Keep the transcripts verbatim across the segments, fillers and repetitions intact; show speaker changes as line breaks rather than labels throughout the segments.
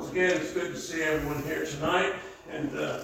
Once again, it's good to see everyone here tonight. And uh,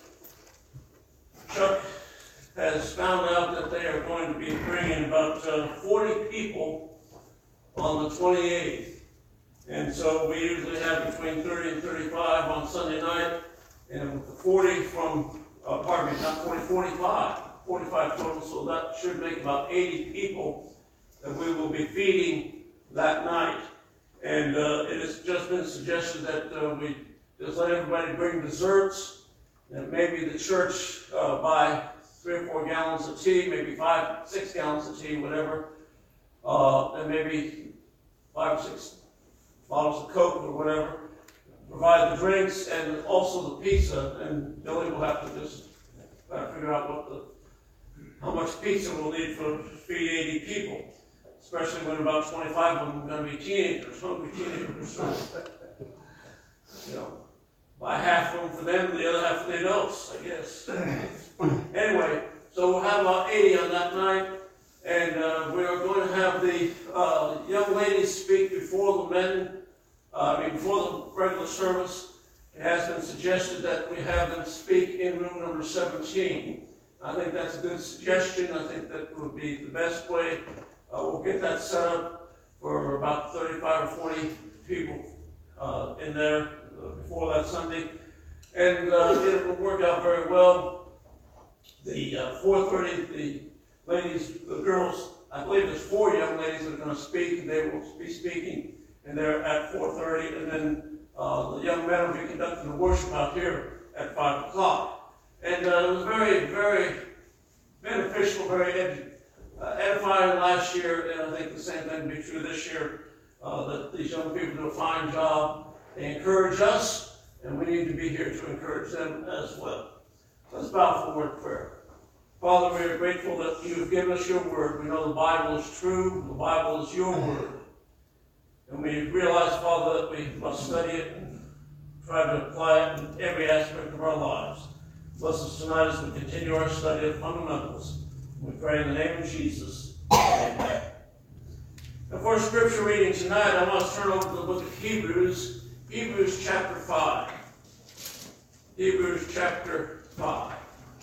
Chuck has found out that they are going to be bringing about uh, forty people on the twenty-eighth. And so we usually have between thirty and thirty-five on Sunday night. And forty from, uh, pardon me, not forty, forty-five. forty-five total, so that should make about eighty people that we will be feeding that night. And uh, it has just been suggested that uh, we just let everybody bring desserts, and maybe the church uh, buy three or four gallons of tea, maybe five, six gallons of tea, whatever, uh, and maybe five or six bottles of Coke or whatever. Provide the drinks and also the pizza, and Billy will have to just uh, figure out what the how much pizza we'll need for feed eighty people. Especially when about twenty-five of them are going to be teenagers, hungry teenagers. So, you know, buy half of them for them, and the other half for the adults, I guess. Anyway, so we'll have about eighty on that night, and uh, we are going to have the uh, young ladies speak before the men, uh, I mean, before the regular service. It has been suggested that we have them speak in room number seventeen. I think that's a good suggestion. I think that would be the best way. Uh, we'll get that set up for about thirty-five or forty people uh, in there uh, before that Sunday. And uh, it will work out very well. The uh, four thirty, the ladies, the girls, I believe there's four young ladies that are going to speak, and they will be speaking, and they're at four thirty. And then uh, the young men will be conducting the worship out here at five o'clock. And uh, it was very, very beneficial, very educational. Uh, edifying last year, and I think the same thing will be true this year, uh, that these young people do a fine job. They encourage us, and we need to be here to encourage them as well. Let's bow for a word of prayer. Father, we are grateful that you have given us your word. We know the Bible is true. The Bible is your word. And we realize, Father, that we must study it and try to apply it in every aspect of our lives. Bless us tonight as we continue our study of fundamentals. We pray in the name of Jesus. Amen. And for scripture reading tonight, I want to turn over to the book of Hebrews, Hebrews chapter five. Hebrews chapter five.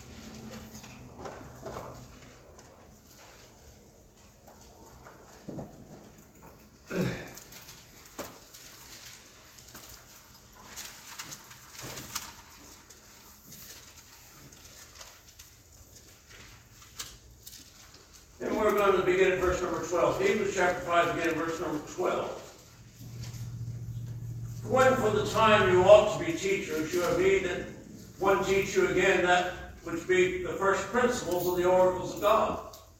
We're going to begin at verse number twelve. Hebrews chapter five, begin at verse number twelve. When for the time you ought to be teachers, you have need that one teach you again that which be the first principles of the oracles of God,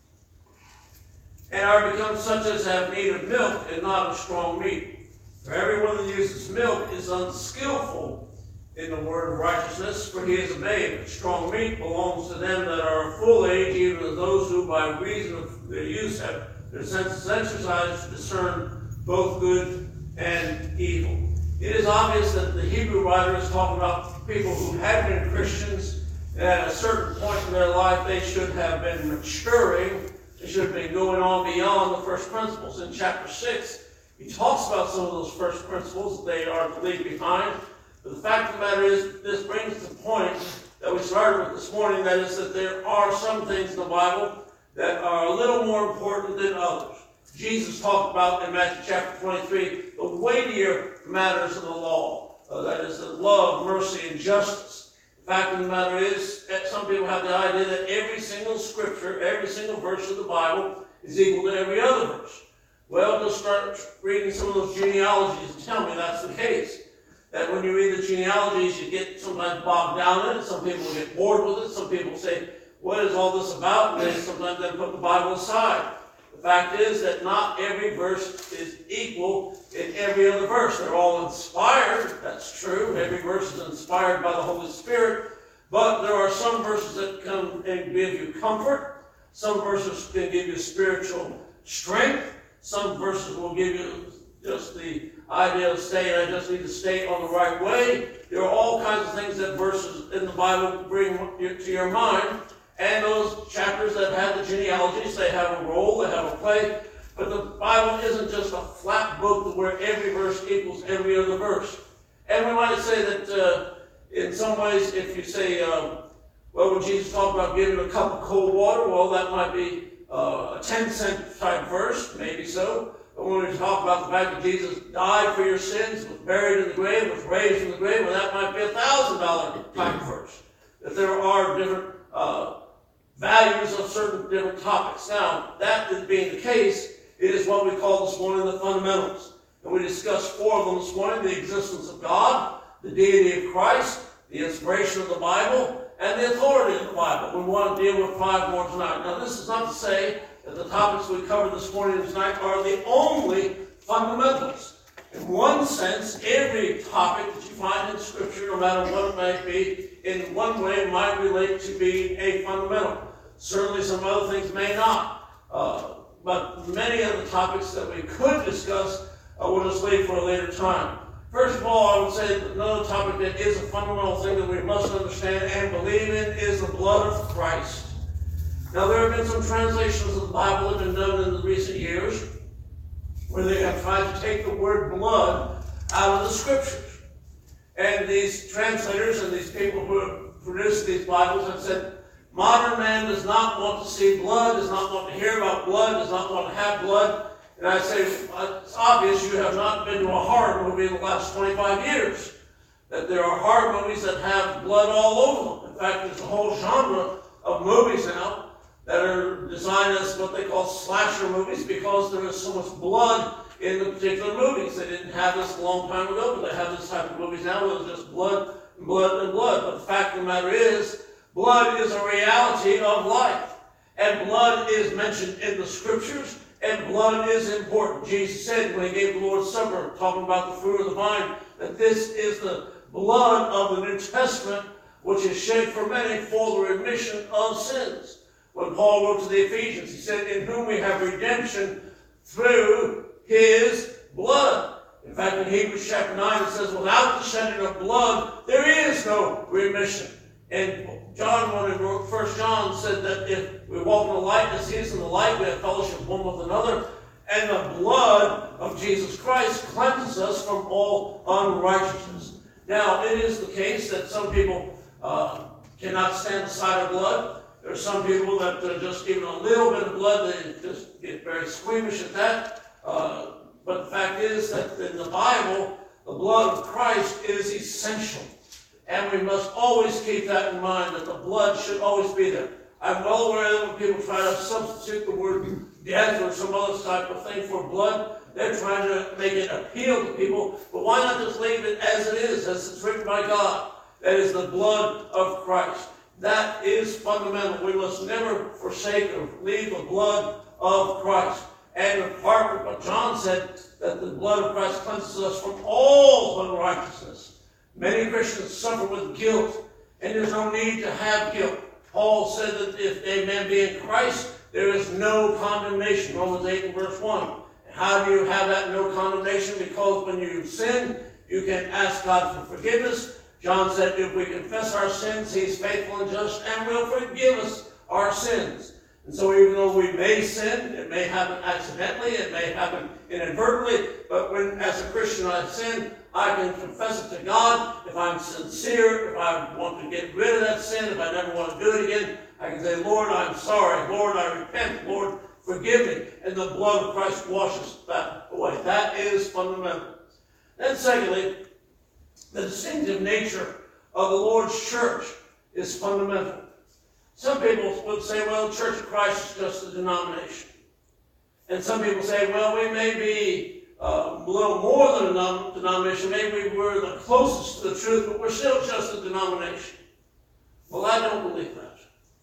and are become such as have need of milk and not of strong meat. For everyone that uses milk is unskillful in the word of righteousness, for he is a babe. But strong meat belongs to them that are of full age, even as those who by reason of their use have their senses exercised to discern both good and evil. It is obvious that the Hebrew writer is talking about people who had been Christians, and at a certain point in their life they should have been maturing. They should have been going on beyond the first principles. In chapter six, he talks about some of those first principles that they are to leave behind. But the fact of the matter is, this brings to the point that we started with this morning, that is that there are some things in the Bible that are a little more important than others. Jesus talked about in Matthew chapter twenty-three the weightier matters of the law, uh, that is the love, mercy, and justice. The fact of the matter is that some people have the idea that every single scripture, every single verse of the Bible is equal to every other verse. Well, just start reading some of those genealogies and tell me that's the case. That when you read the genealogies, you get sometimes bogged down in it. Some people get bored with it. Some people say, what is all this about? And they sometimes then put the Bible aside. The fact is that not every verse is equal in every other verse. They're all inspired. That's true. Every verse is inspired by the Holy Spirit. But there are some verses that come and give you comfort. Some verses can give you spiritual strength. Some verses will give you just the idea of staying, I just need to stay on the right way. There are all kinds of things that verses in the Bible bring to your mind. And those chapters that have the genealogies, they have a role, they have a play. But the Bible isn't just a flat book where every verse equals every other verse. And we might say that uh, in some ways, if you say, um, well, when Jesus talked about giving a cup of cold water, well, that might be uh, a ten cent type verse, maybe so. But when we talk about the fact that Jesus died for your sins, was buried in the grave, was raised from the grave, well, that might be a one thousand dollar type verse. That there are different uh, values of certain different topics. Now, that being the case, it is what we call this morning the fundamentals. And we discussed four of them this morning: the existence of God, the deity of Christ, the inspiration of the Bible, and the authority of the Bible. We want to deal with five more tonight. Now, this is not to say that the topics we covered this morning and tonight are the only fundamentals. In one sense, every topic that you find in Scripture, no matter what it might be, in one way might relate to being a fundamental. Certainly some other things may not. Uh, but many of the topics that we could discuss, uh, we'll just leave for a later time. First of all, I would say that another topic that is a fundamental thing that we must understand and believe in is the blood of Christ. Now, there have been some translations of the Bible that have been done in the recent years where they have tried to take the word blood out of the Scriptures. And these translators and these people who have produced these Bibles have said, modern man does not want to see blood, does not want to hear about blood, does not want to have blood. And I say, it's obvious you have not been to a horror movie in the last twenty-five years. That there are horror movies that have blood all over them. In fact, there's a whole genre of movies now that are designed as what they call slasher movies because there is so much blood in the particular movies. They didn't have this a long time ago, but they have this type of movies now where there's just blood and blood and blood. But the fact of the matter is, blood is a reality of life. And blood is mentioned in the Scriptures, and blood is important. Jesus said when he gave the Lord's Supper, talking about the fruit of the vine, that this is the blood of the New Testament, which is shed for many for the remission of sins. When Paul wrote to the Ephesians, he said, in whom we have redemption through his blood. In fact, in Hebrews chapter nine, it says, without the shedding of blood, there is no remission. And John, when he wrote First John, said that if we walk in the light as he is in the light, we have fellowship one with another. And the blood of Jesus Christ cleanses us from all unrighteousness. Now, it is the case that some people uh, cannot stand the sight of blood. There are some people that uh, just even a little bit of blood, they just get very squeamish at that. Uh, but the fact is that in the Bible, the blood of Christ is essential. And we must always keep that in mind, that the blood should always be there. I'm well aware that when people try to substitute the word death or some other type of thing for blood, they're trying to make it appeal to people. But why not just leave it as it is, as it's written by God? That is the blood of Christ. That is fundamental. We must never forsake or leave the blood of Christ. And apart from what John said, that the blood of Christ cleanses us from all unrighteousness. Many Christians suffer with guilt, and there's no need to have guilt. Paul said that if a man be in Christ, there is no condemnation. Romans eight and verse one. And how do you have that no condemnation? Because when you sin, you can ask God for forgiveness. John said, if we confess our sins, he's faithful and just and will forgive us our sins. And so even though we may sin, it may happen accidentally, it may happen inadvertently, but when as a Christian I sin, I can confess it to God. If I'm sincere, if I want to get rid of that sin, if I never want to do it again, I can say, Lord, I'm sorry. Lord, I repent. Lord, forgive me. And the blood of Christ washes that away. That is fundamental. Then secondly, the distinctive nature of the Lord's church is fundamental. Some people would say, well, the Church of Christ is just a denomination. And some people say, well, we may be uh, a little more than a denomination. Maybe we're the closest to the truth, but we're still just a denomination. Well, I don't believe that.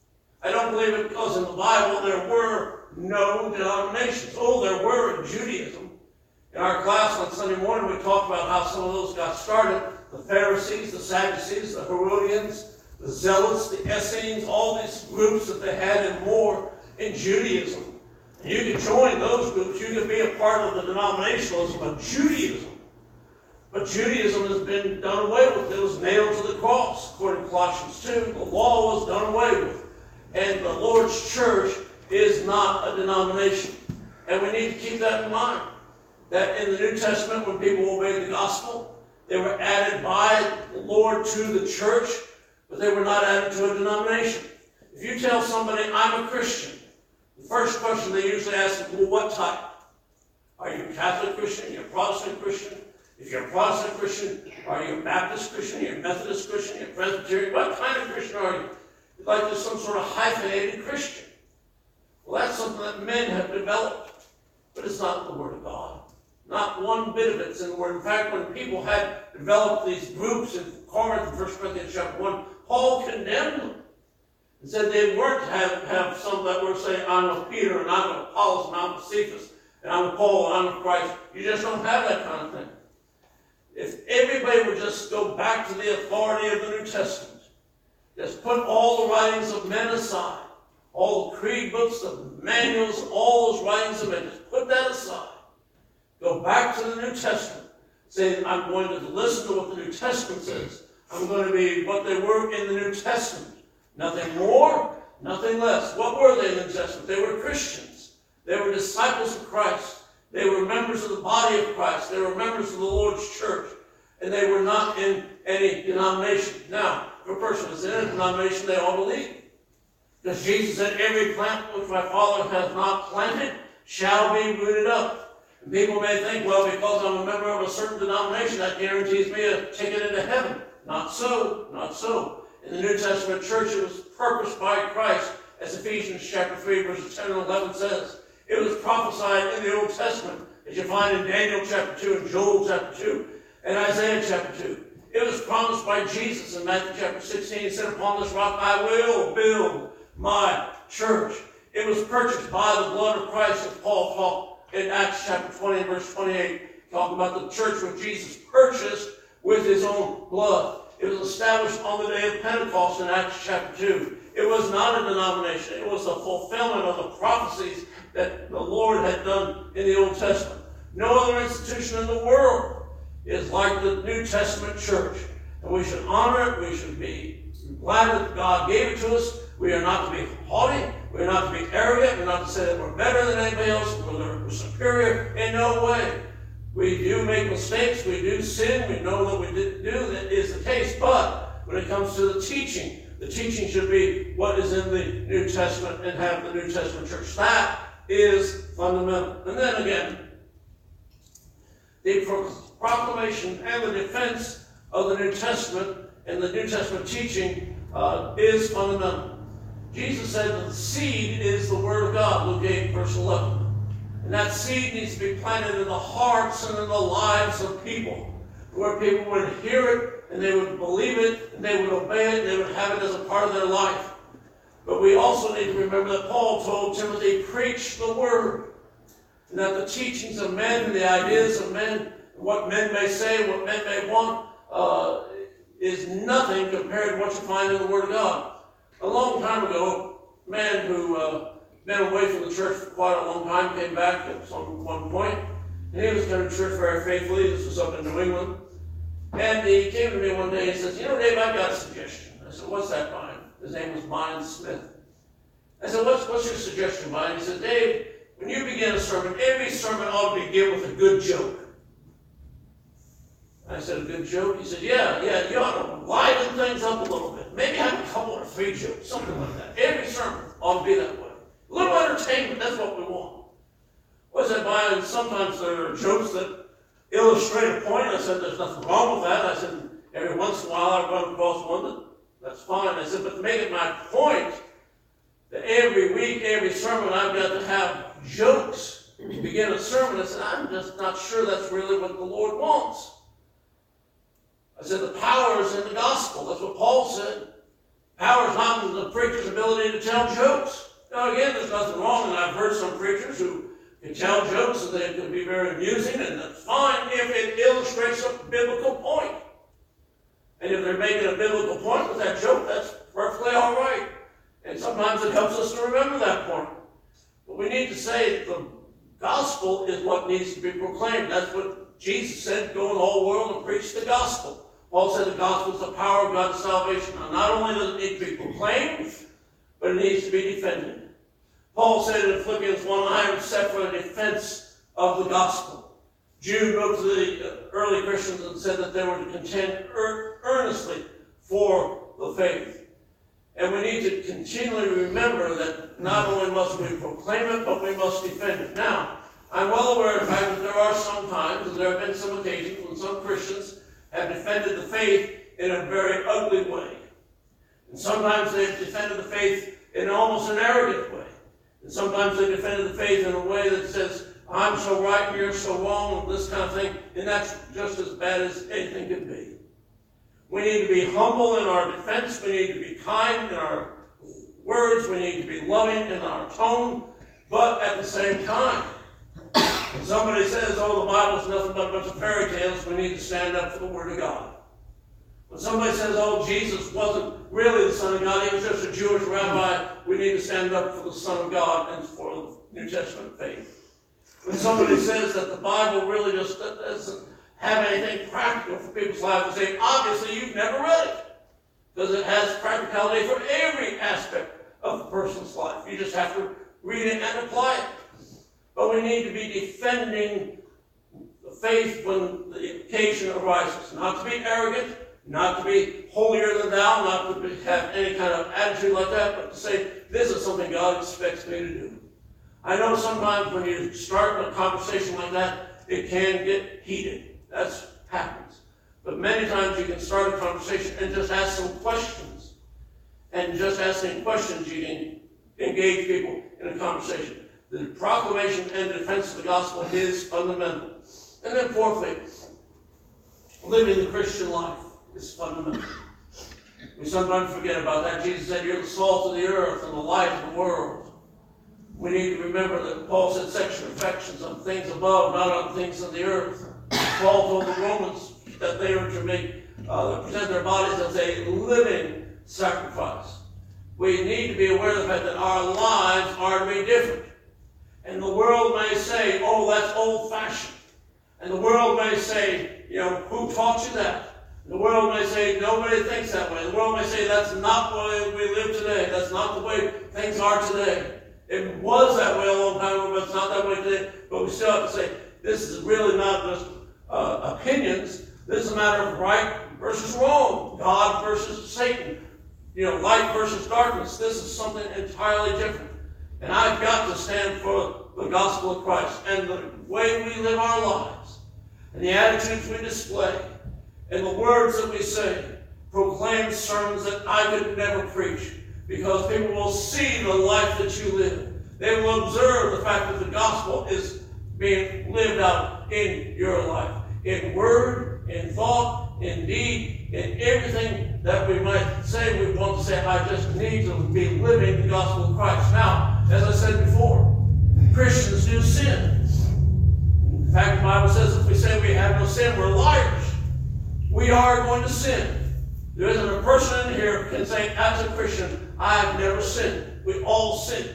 I don't believe it because in the Bible there were no denominations. Oh, there were in Judaism. In our class on Sunday morning, we talked about how some of those got started. The Pharisees, the Sadducees, the Herodians, the Zealots, the Essenes, all these groups that they had and more in Judaism. And you could join those groups. You could be a part of the denominationalism of Judaism. But Judaism has been done away with. It was nailed to the cross. According to Colossians two, the law was done away with. And the Lord's church is not a denomination. And we need to keep that in mind. That in the New Testament, when people obeyed the gospel, They were added by the Lord to the church, but they were not added to a denomination. If you tell somebody, I'm a Christian, the first question they usually ask is, well, what type? Are you a Catholic Christian? Are you a Protestant Christian? If you're a Protestant Christian, are you a Baptist Christian? Are you a Methodist Christian? Are you a Presbyterian? What kind of Christian are you? It's like there's some sort of hyphenated Christian. Well, that's something that men have developed, but it's not the Word of God. Not one bit of it's in the Word. In fact, when people had developed these groups in Corinth, in First Corinthians chapter one, Paul condemned them and said they weren't to have, have some that were saying, I'm of Peter, and I'm of Apollos, and I'm of Cephas, and I'm of Paul, and I'm of Christ. You just don't have that kind of thing. If everybody would just go back to the authority of the New Testament, just put all the writings of men aside, all the creed books, the manuals, all those writings of men, just put that aside. Go back to the New Testament. Say, I'm going to listen to what the New Testament says. I'm going to be what they were in the New Testament. Nothing more, nothing less. What were they in the New Testament? They were Christians. They were disciples of Christ. They were members of the body of Christ. They were members of the Lord's church. And they were not in any denomination. Now, if a person is in a denomination, they all believe. Because Jesus said, every plant which my Father has not planted shall be rooted up. And people may think, well, because I'm a member of a certain denomination, that guarantees me a ticket into heaven. Not so, not so. In the New Testament church, it was purposed by Christ, as Ephesians chapter three, verses ten and eleven says. It was prophesied in the Old Testament, as you find in Daniel chapter two and Joel chapter two and Isaiah chapter two. It was promised by Jesus in Matthew chapter sixteen. He said, upon this rock I will build my church. It was purchased by the blood of Christ, as Paul talked in Acts chapter twenty and verse twenty-eight, talking about the church which Jesus purchased with his own blood. It was established on the day of Pentecost in Acts chapter two. It was not a denomination. It was a fulfillment of the prophecies that the Lord had done in the Old Testament. No other institution in the world is like the New Testament church. And we should honor it. We should be glad that God gave it to us. We are not to be haughty. We are not to be arrogant. We're not to say that we're better than anybody else. We're superior in no way. We do make mistakes. We do sin. We know that we didn't do that is the case. But when it comes to the teaching, the teaching should be what is in the New Testament and have the New Testament church. That is fundamental. And then again, the proclamation and the defense of the New Testament and the New Testament teaching uh, is fundamental. Jesus said that the seed is the Word of God, Luke eight, verse eleven. And that seed needs to be planted in the hearts and in the lives of people, where people would hear it and they would believe it and they would obey it and they would have it as a part of their life. But we also need to remember that Paul told Timothy, preach the Word. And that the teachings of men and the ideas of men, what men may say, what men may want, uh, is nothing compared to what you find in the Word of God. A long time ago, a man who uh, been away from the church for quite a long time came back at some one point, and he was going to church very faithfully. This was up in New England. And he came to me one day and says, you know, Dave, I've got a suggestion. I said, what's that, Brian? His name was Brian Smith. I said, what's, what's your suggestion, Brian? He said, Dave, when you begin a sermon, every sermon ought to begin with a good joke. I said, a good joke? He said, yeah, yeah, you ought to liven things up a little bit. Maybe have a couple or three jokes, something like that. Every sermon ought to be that way. A little entertainment, that's what we want. What's that, Brian? Sometimes there are jokes that illustrate a point. I said, there's nothing wrong with that. I said, every once in a while I run across one that, that's fine. I said, but to make it my point, that every week, every sermon, I've got to have jokes to begin a sermon. I said, I'm just not sure that's really what the Lord wants. I said, the power is in the gospel. That's what Paul said. Power is not in the preacher's ability to tell jokes. Now, again, there's nothing wrong, and I've heard some preachers who can tell jokes and they can be very amusing, and that's fine if it illustrates a biblical point. And if they're making a biblical point with that joke, that's perfectly all right. And sometimes it helps us to remember that point. But we need to say the gospel is what needs to be proclaimed. That's what Jesus said, go in the whole world and preach the gospel. Paul said the gospel is the power of God's salvation. Now, not only does it need to be proclaimed, but it needs to be defended. Paul said in Philippians one, I am set for the defense of the gospel. Jude wrote to the early Christians and said that they were to contend earnestly for the faith. And we need to continually remember that not only must we proclaim it, but we must defend it. Now, I'm well aware of the fact that there are some times, and there have been some occasions when some Christians have defended the faith in a very ugly way. And sometimes they've defended the faith in almost an arrogant way. And sometimes they defended the faith in a way that says, I'm so right and you're so wrong, and this kind of thing. And that's just as bad as anything could be. We need to be humble in our defense. We need to be kind in our words. We need to be loving in our tone. But at the same time, when somebody says, oh, the Bible's nothing but a bunch of fairy tales, we need to stand up for the Word of God. When somebody says, oh, Jesus wasn't really the Son of God, he was just a Jewish rabbi, we need to stand up for the Son of God and for the New Testament faith. When somebody says that the Bible really just doesn't have anything practical for people's lives, we say, obviously you've never read it, because it has practicality for every aspect of a person's life. You just have to read it and apply it. But we need to be defending the faith when the occasion arises. Not to be arrogant, not to be holier than thou, not to be, have any kind of attitude like that, but to say, this is something God expects me to do. I know sometimes when you start a conversation like that, it can get heated. That happens. But many times you can start a conversation and just ask some questions. And just asking questions, you can engage people in a conversation. The proclamation and defense of the gospel is fundamental. And then fourthly, living the Christian life is fundamental. We sometimes forget about that. Jesus said, you're the salt of the earth and the light of the world. We need to remember that Paul said, set your affections on things above, not on things on the earth. Paul told the Romans that they were to make, uh, present their bodies as a living sacrifice. We need to be aware of the fact that our lives are to be different. And the world may say, oh, that's old-fashioned. And the world may say, you know, who taught you that? And the world may say, nobody thinks that way. The world may say, that's not the way we live today. That's not the way things are today. It was that way a long time ago, but it's not that way today. But we still have to say, this is really not just uh, opinions. This is a matter of right versus wrong. God versus Satan. You know, light versus darkness. This is something entirely different. And I've got to stand for the gospel of Christ and the way we live our lives and the attitudes we display and the words that we say. Proclaim sermons that I could never preach, because people will see the life that you live. They will observe the fact that the gospel is being lived out in your life, in word, in thought, in deed, in everything that we might say. We want to say, I just need to be living the gospel of Christ. Now, as I said before, Christians do sin. In fact, the Bible says if we say we have no sin, we're liars. We are going to sin. There isn't a person in here who can say, as a Christian, I've never sinned. We all sin.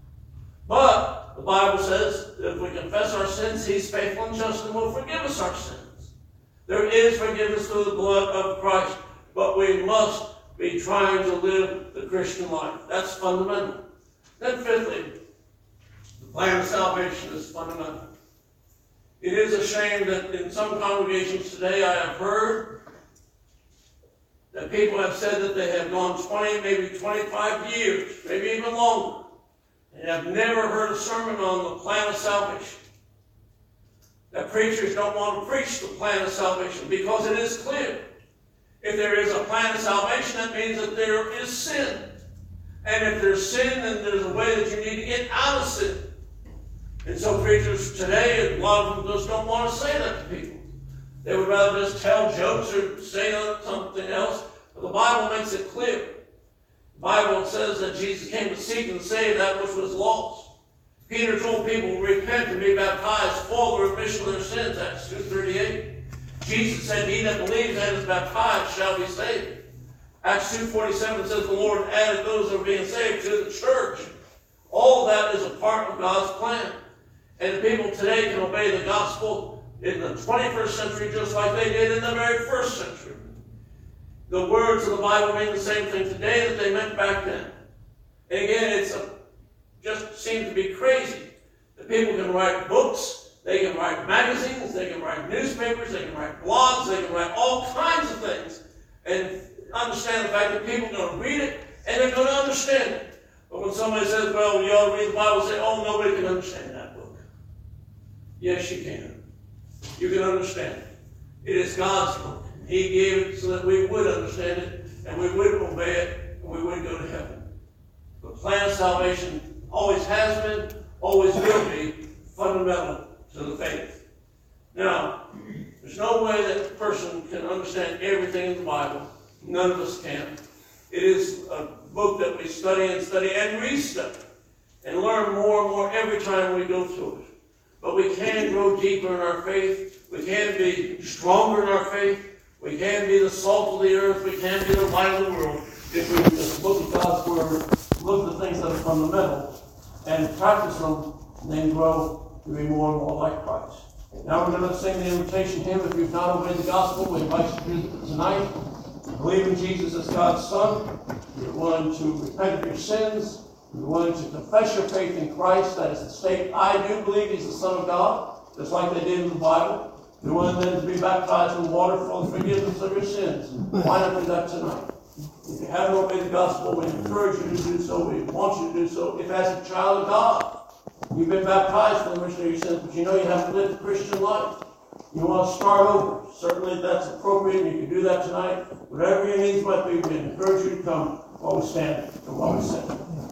But the Bible says that if we confess our sins, he's faithful and just and will forgive us our sins. There is forgiveness through the blood of Christ, but we must be trying to live the Christian life. That's fundamental. Then fifthly, the plan of salvation is fundamental. It is a shame that in some congregations today I have heard that people have said that they have gone twenty, maybe twenty-five years, maybe even longer, and have never heard a sermon on the plan of salvation. That preachers don't want to preach the plan of salvation because it is clear. If there is a plan of salvation, that means that there is sin. And if there's sin, then there's a way that you need to get out of sin. And so preachers today, a lot of them just don't want to say that to people. They would rather just tell jokes or say something else. But the Bible makes it clear. The Bible says that Jesus came to seek and save that which was lost. Peter told people, repent and be baptized for the remission of their sins, Acts two thirty-eight. Jesus said, he that believes and is baptized shall be saved. Acts two forty-seven says the Lord added those that are being saved to the church. All of that is a part of God's plan. And the people today can obey the gospel in the twenty-first century just like they did in the very first century. The words of the Bible mean the same thing today that they meant back then. And again, it's a, just seems to be crazy that people can write books They can write magazines, they can write newspapers, they can write blogs, they can write all kinds of things and understand the fact that people are going to read it and they're going to understand it. But when somebody says, well, you ought to read the Bible, say, oh, nobody can understand that book. Yes, you can. You can understand it. It is God's book. He gave it so that we would understand it and we would obey it and we would go to heaven. The plan of salvation always has been, always will be fundamental to the faith. Now, there's no way that a person can understand everything in the Bible. None of us can. It is a book that we study and study and re-study and learn more and more every time we go through it. But we can grow deeper in our faith. We can be stronger in our faith. We can be the salt of the earth. We can be the light of the world if we just look at God's Word, look at the things that are fundamental, and practice them, and then grow to be more and more like Christ. Now we're going to sing the invitation hymn. If you've not obeyed the gospel, we invite you to do it tonight. Believe in Jesus as God's Son. You're willing to repent of your sins. You're willing to confess your faith in Christ. That is to state, I do believe He's the Son of God, just like they did in the Bible. You're willing then to be baptized in water for the forgiveness of your sins. Why not do that tonight? If you haven't obeyed the gospel, we encourage you to do so. We want you to do so. If as a child of God, you've been baptized for the remission of your sins, but you know you haven't lived the Christian life. You want to start over. Certainly that's appropriate, and you can do that tonight. Whatever your needs might be, we encourage you to come while we stand and while we sing.